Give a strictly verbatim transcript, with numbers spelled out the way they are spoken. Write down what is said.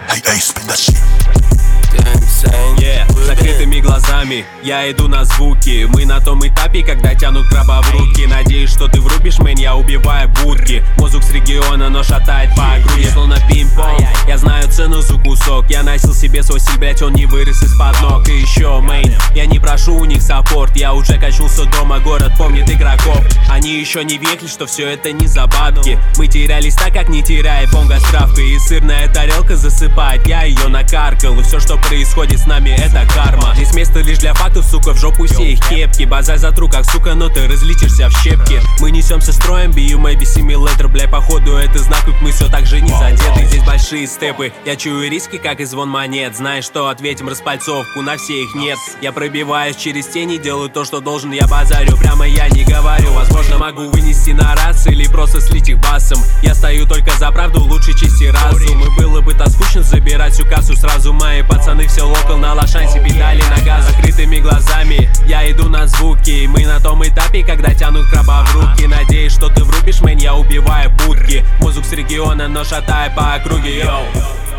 Эй, эй, spit that shit. Yeah. Закрытыми глазами я иду на звуки. Мы на том этапе, когда тянут краба в руки. Надеюсь, что ты врубишь, мэн, я убиваю будки. Мозг с региона, но шатает по округе, словно пинг-понг. Я знаю цену за кусок. Я носил себе свой стиль, блять, он не вырос из-под ног. И еще, мэн, я не прошу у них саппорт. Я уже качнулся дома, город помнит игроков. Они еще не векли, что все это не за бабки. Мы терялись так, как не теряет бонга с травкой. И сырная тарелка засыпает, я ее накаркал. И все, что происходит с нами, это карма. Здесь место лишь для фактов, сука, в жопу все их кепки. Базай затру, как сука, но ты разлетишься в щепки. Мы несемся строем, бью maybe simulator. Бля, походу это знак, ведь мы все так же не задеты. Здесь большие степы, я чую риски, как и звон монет. Знаешь что, ответим распальцовку, на все их нет. Я пробиваюсь через тени, делаю то, что должен, я базарю. Прямо я не говорю, возможно могу вынести на раз или просто слить их басом. Я стою только за правду, лучше чести разум. И было бы то скучно забирать всю кассу сразу. Мои пацаны все локал на лошансе, педали на газ. Закрытыми глазами я иду на звуки. Мы на том этапе, когда тянут краба в руки. Надеюсь, что ты врубишь, мэн, я убиваю будки. Музык с региона, но шатая по округе, йоу.